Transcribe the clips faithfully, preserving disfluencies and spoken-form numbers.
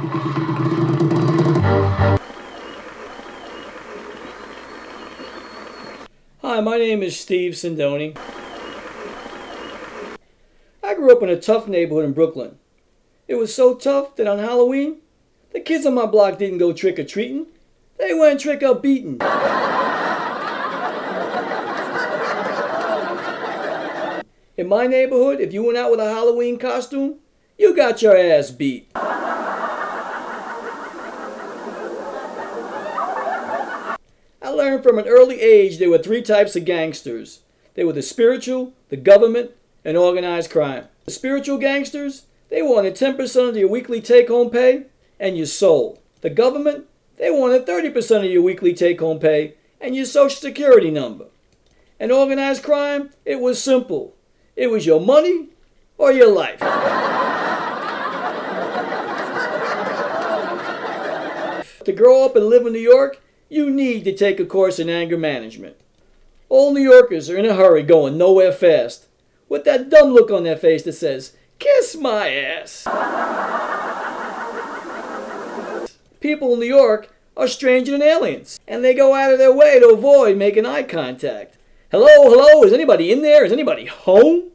Hi, my name is Steve Sindoni. I grew up in a tough neighborhood in Brooklyn. It was so tough that on Halloween, the kids on my block didn't go trick-or-treating. They went trick-or-beating. In my neighborhood, if you went out with a Halloween costume, you got your ass beat. I learned from an early age there were three types of gangsters. They were the spiritual, the government, and organized crime. The spiritual gangsters, they wanted ten percent of your weekly take-home pay and your soul. The government, they wanted thirty percent of your weekly take-home pay and your social security number. And organized crime, it was simple. It was your money or your life. To grow up and live in New York, you need to take a course in anger management. All New Yorkers are in a hurry going nowhere fast, with that dumb look on their face that says, "Kiss my ass." People in New York are stranger than aliens, and they go out of their way to avoid making eye contact. Hello, hello, is anybody in there? Is anybody home?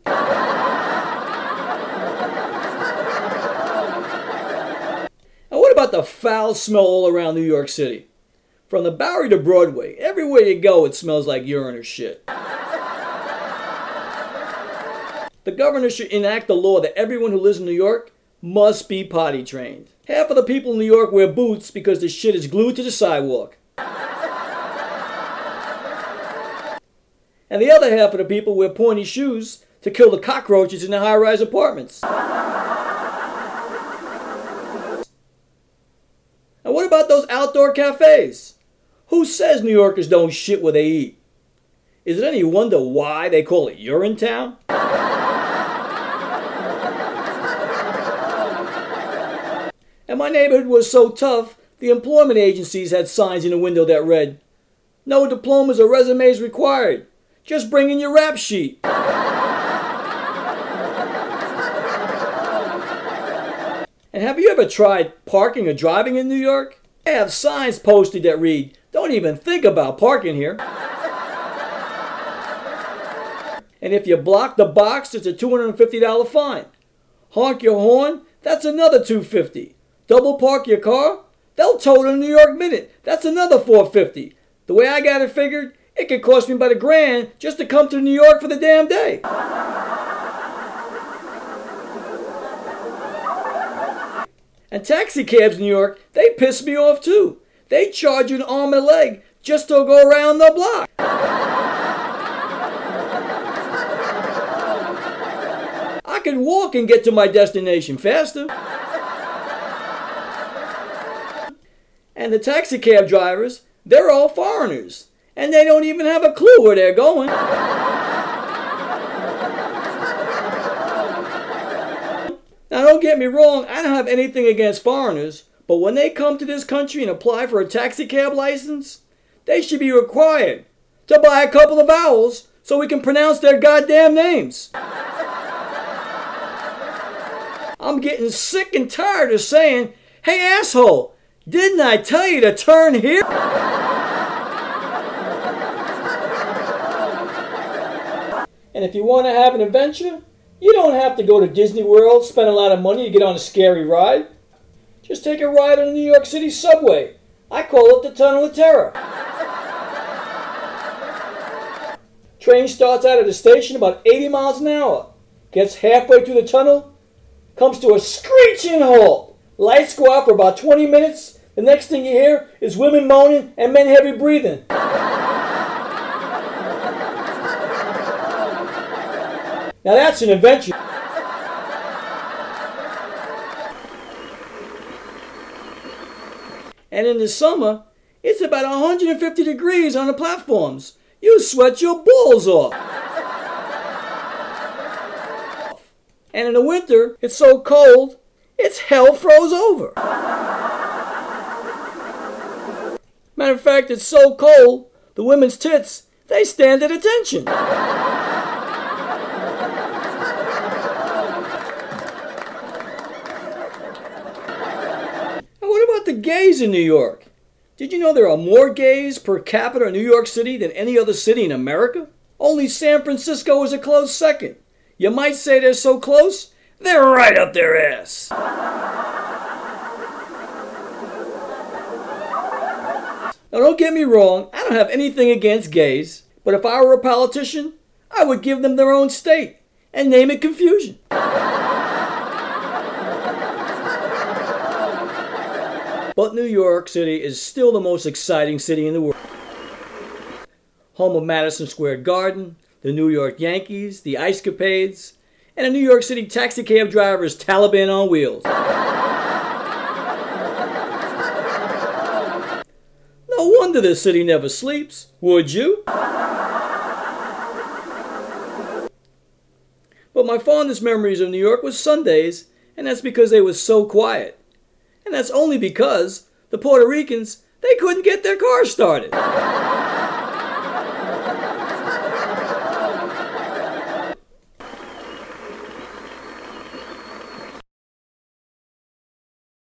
And what about the foul smell all around New York City? From the Bowery to Broadway, everywhere you go it smells like urine or shit. The governor should enact a law that everyone who lives in New York must be potty trained. Half of the people in New York wear boots because the shit is glued to the sidewalk. And the other half of the people wear pointy shoes to kill the cockroaches in the high-rise apartments. And what about those outdoor cafes? Who says New Yorkers don't shit where they eat? Is it any wonder why they call it Urinetown? And my neighborhood was so tough, the employment agencies had signs in the window that read, "No diplomas or resumes required. Just bring in your rap sheet." And have you ever tried parking or driving in New York? They have signs posted that read, "Don't even think about parking here." And if you block the box, it's a two hundred fifty dollars fine. Honk your horn, that's another two hundred fifty dollars. Double park your car, they'll tow it in New York Minute. That's another four hundred fifty dollars. The way I got it figured, it could cost me about a grand just to come to New York for the damn day. And taxi cabs in New York, they piss me off too. They charge you an arm and a leg just to go around the block. I can walk and get to my destination faster. And the taxi cab drivers, they're all foreigners. And they don't even have a clue where they're going. Now don't get me wrong, I don't have anything against foreigners, but when they come to this country and apply for a taxi cab license, they should be required to buy a couple of vowels so we can pronounce their goddamn names. I'm getting sick and tired of saying, "Hey asshole, didn't I tell you to turn here?" And if you want to have an adventure, you don't have to go to Disney World, spend a lot of money to get on a scary ride. Just take a ride on the New York City subway. I call it the Tunnel of Terror. Train starts out at the station about eighty miles an hour. Gets halfway through the tunnel, comes to a screeching halt. Lights go out for about twenty minutes. The next thing you hear is women moaning and men heavy breathing. Now that's an adventure. And in the summer, it's about one hundred fifty degrees on the platforms. You sweat your balls off. And in the winter, it's so cold, it's hell froze over. Matter of fact, it's so cold, the women's tits, they stand at attention. the gays in New York? Did you know there are more gays per capita in New York City than any other city in America? Only San Francisco is a close second. You might say they're so close, they're right up their ass. Now don't get me wrong, I don't have anything against gays, but if I were a politician, I would give them their own state and name it Confusion. But New York City is still the most exciting city in the world. Home of Madison Square Garden, the New York Yankees, the Ice Capades, and a New York City taxi cab driver's Taliban on wheels. No wonder this city never sleeps, would you? But my fondest memories of New York was Sundays, and that's because they were so quiet. And that's only because the Puerto Ricans, they couldn't get their car started.